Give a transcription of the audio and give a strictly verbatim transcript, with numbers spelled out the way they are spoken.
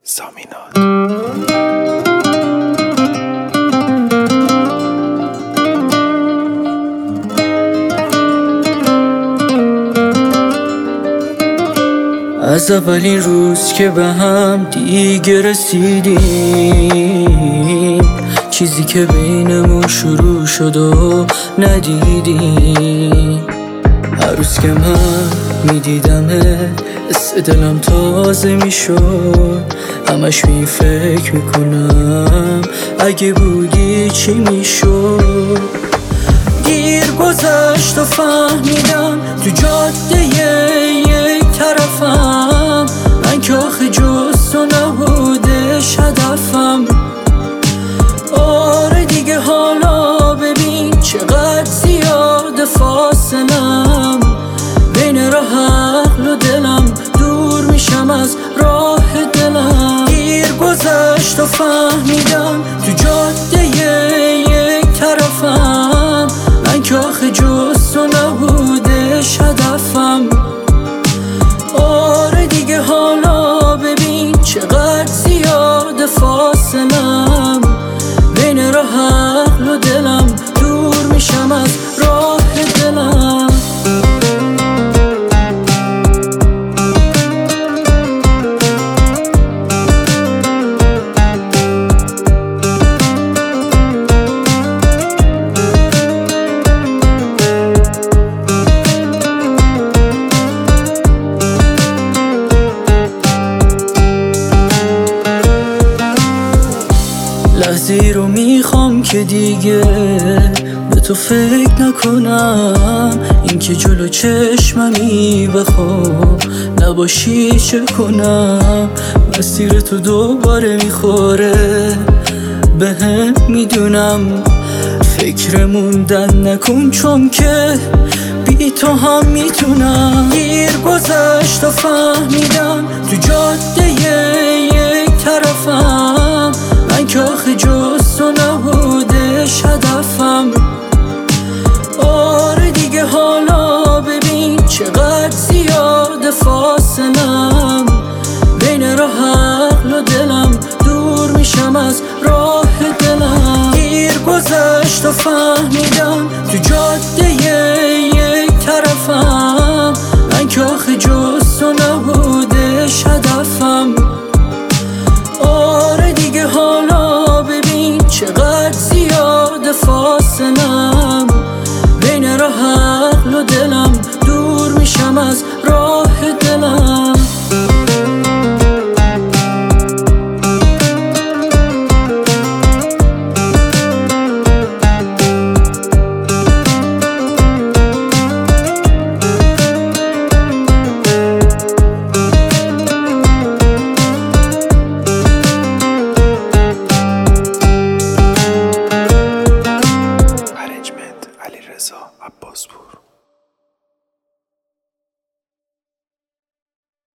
سامینات. از اولین روز که به هم دیگه رسیدیم، چیزی که بینمون شروع شد و ندیدیم. هر روز که من میدیدمه حس دلم تازه میشد، همش می فکر میکنم اگه بودی چی میشد. دیر گذشت و فهمیدم تو جاده یک طرفم، من که آخه جز تو نبودش هدفم. آره دیگه حالا ببین چقدر زیاد فاصلم بین راه عقل و دلم، دور میشم از راه دلم. دیر گذشت و فهمیدم تو جاده یک طرفم، من که آخه جز تو نبودش هدفم. آره دیگه حالا ببین چقدر زیاد فاصلم بین راه عقل و دلم، دور میشم از راه دلم. لحظی رو میخوام که دیگه به تو فکر نکنم، این که جلو چشممی بخوام نباشی چه کنم. مسیر تو دوباره میخوره به هم میدونم، فکر موندن نکن چون که بی تو هم میتونم. دیر گذشت و فهمیدم تو جاده یک طرفم، من که آخه جز تو نبودش هدفم. آره دیگه حالا ببین چقدر زیاد فاصلم بین راه عقل و دلم، دور میشم از راه دلم. دیر گذشت و فهمیدم